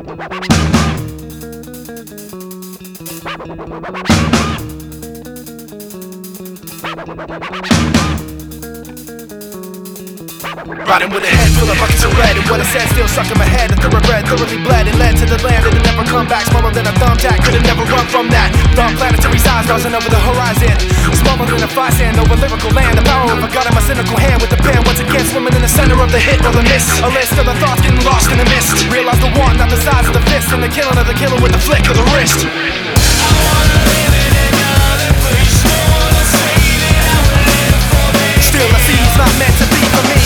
Riding with a head full of buckets of red, and what I said still stuck in my head. A thoroughbred, thoroughly bled, and led to the land, and it never come back. Smaller than a thumbtack, could've never run from that. Thumb planetary size, rising over the horizon. Smaller than a fly sand over lyrical land. The power of a god in my cynical hand, with the pen once again swimming in the center of the hit or the miss. A list of the thoughts getting lost in the mist. Realize the one, not the size of the fist, and the killing of the killer with the flick of the wrist. I wanna live in another place. No one will say that I would live for this. Still I see it's not meant to be for me.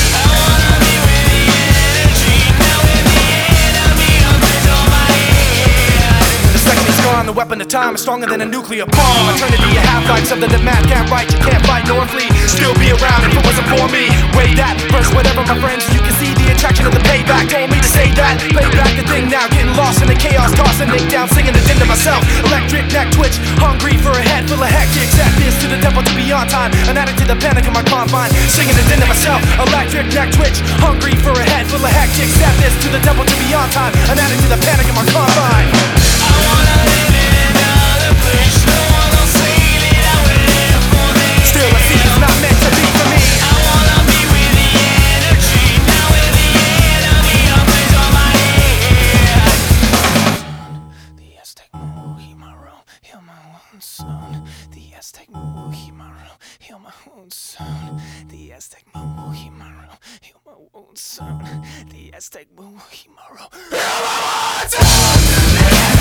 The weapon of time is stronger than a nuclear bomb. Eternity, a half-life, something that man can't write. You can't fight nor flee, still be around if it wasn't for me. Way that, verse whatever my friends. You can see the attraction of the payback. Told me to say that, play back the thing now. Getting lost in the chaos, tossing Nick down, singing it into myself. Electric neck twitch, hungry for a head full of hectic. Set this to the devil to be on time. An addict to the panic in my confine, singing it into myself. Electric neck twitch, hungry for a head full of hectic. Set this to the devil to be on time. An addict to the panic in my confine. I wanna live in another place. No one will say that I would live for this. Still I see it's not meant to be for me. I wanna be with the energy, not with the enemy. I place on my head. The Aztec Mugimaru, heal my wounds soon. The Aztec Mugimaru, heal my wounds soon. The Aztec Mugimaru, heal my wounds soon. The Aztec Mugimaru, heal my wounds soon.